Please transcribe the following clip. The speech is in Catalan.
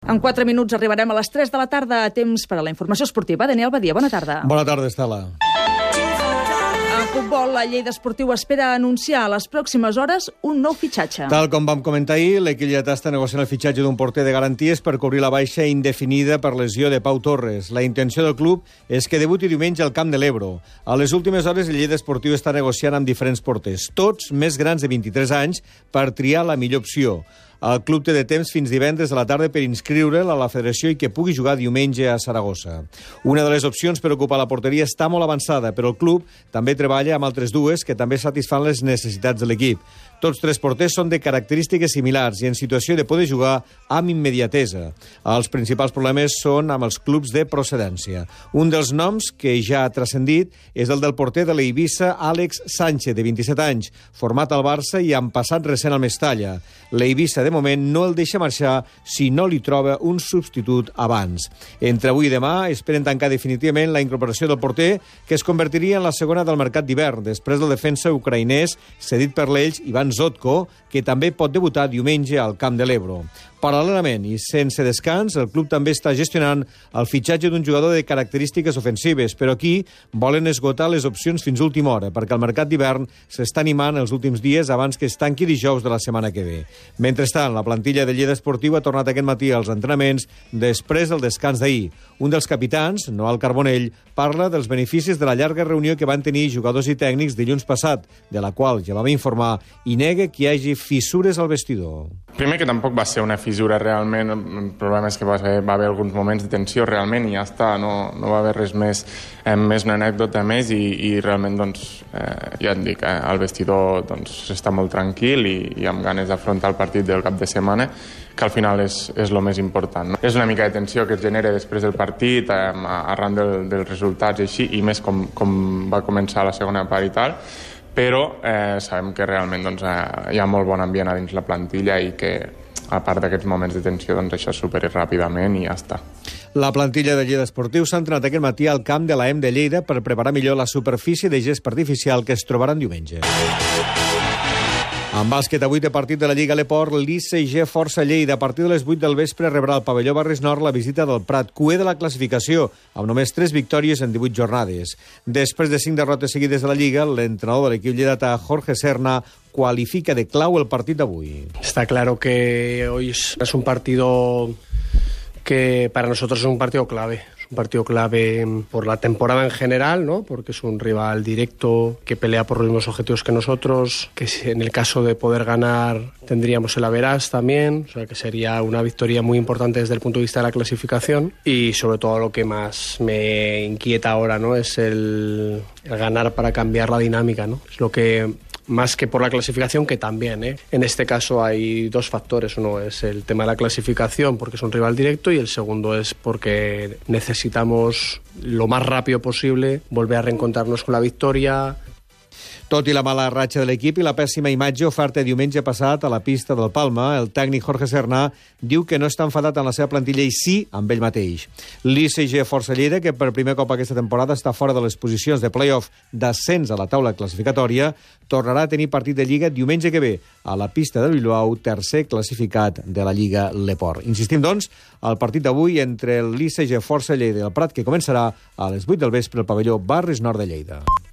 En 4 minuts arribarem a les 3 de la tarda, a temps per a la informació esportiva. Daniel Badia, bona tarda. Bona tarda, Estela. En futbol, la Lleida Esportiu espera anunciar a les pròximes hores un nou fitxatge. Tal com vam comentar ahir, l'equip lletà està negociant el fitxatge d'un porter de garanties per cobrir la baixa indefinida per lesió de Pau Torres. La intenció del club és que debuti diumenge al Camp de l'Ebro. A les últimes hores, el Lleida Esportiu està negociant amb diferents porters, tots més grans de 23 anys, per triar la millor opció. El club té de temps fins divendres a la tarda per inscriure'l a la federació i que pugui jugar diumenge a Saragossa. Una de les opcions per ocupar la porteria està molt avançada, però el club també treballa amb altres dues que també satisfan les necessitats de l'equip. Tots tres porters són de característiques similars i en situació de poder jugar amb immediatesa. Els principals problemes són amb els clubs de procedència. Un dels noms que ja ha transcendit és el del porter de l'Eivissa, Àlex Sánchez, de 27 anys, format al Barça i amb passat recent al Mestalla. L'Eivissa, de moment, no el deixa marxar si no li troba un substitut abans. Entre avui i demà esperen tancar definitivament la incorporació del porter, que es convertiria en la segona del mercat d'hivern, després del defensa ucraïnès cedit per l'Elx, Ivan Zotko, que també pot debutar diumenge al Camp de l'Ebro. Paral·lelament i sense descans, el club també està gestionant el fitxatge d'un jugador de característiques ofensives, però aquí volen esgotar les opcions fins a última hora, perquè el mercat d'hivern s'està animant els últims dies abans que es tanqui dijous de la setmana que ve. Mentrestant, la plantilla de Lleida Esportiu ha tornat aquest matí als entrenaments després del descans d'ahir. Un dels capitans, Noel Carbonell, parla dels beneficis de la llarga reunió que van tenir jugadors i tècnics dilluns passat, de la qual ja vam informar, i nega que hi hagi fissures al vestidor. Primer, que tampoc va ser una fissura realment, el problema és que va haver alguns moments de tensió realment i ja està, no va haver res més, més una anècdota més i realment, doncs, ja et dic, el vestidor està molt tranquil i amb ganes d'afrontar el partit del cap de setmana, que al final és el més important. És una mica de tensió que es genera després del partit, arran dels resultats i així, i més com va començar la segona part i tal, però sabem que realment hi ha molt bon ambient a dins la plantilla i que, a part d'aquests moments de tensió, això es superi ràpidament i ja està. La plantilla de Lleida Esportiu s'ha entrenat aquest matí al camp de la EM de Lleida per preparar millor la superfície de gest artificial que es trobaran diumenge. En bàsquet, avui té partit de la Lliga Leport, l'ICG Força Lleida. A partir de les 8 del vespre rebrà al pavelló Barris Nord la visita del Prat, cuer de la classificació, amb només 3 victòries en 18 jornades. Després de 5 derrotes seguides de la Lliga, l'entrenador de l'equip lleidatà, Jorge Serna, qualifica de clau el partit d'avui. Está claro que hoy es un partido que para nosotros es un partido clave. Un partido clave por la temporada en general, ¿no? Porque es un rival directo que pelea por los mismos objetivos que nosotros, que en el caso de poder ganar tendríamos el average también, o sea que sería una victoria muy importante desde el punto de vista de la clasificación y sobre todo lo que más me inquieta ahora, ¿no? Es el ganar para cambiar la dinámica, ¿no? Es lo que más que por la clasificación, que también, ¿eh? En este caso hay dos factores. Uno es el tema de la clasificación, porque es un rival directo, y el segundo es porque necesitamos lo más rápido posible volver a reencontrarnos con la victoria. Tot i la mala ratxa de l'equip i la pèssima imatge oferta diumenge passat a la pista del Palma, el tècnic Jorge Serna diu que no està enfadat amb la seva plantilla i sí amb ell mateix. L'ICG Força Lleida, que per primer cop aquesta temporada està fora de les posicions de play-off d'ascens a la taula classificatòria, tornarà a tenir partit de Lliga diumenge que ve a la pista de Bilbao, tercer classificat de la Lliga Leport. Insistim, doncs, al partit d'avui entre l'ICG Força Lleida i el Prat, que començarà a les 8 del vespre al pavelló Barris Nord de Lleida.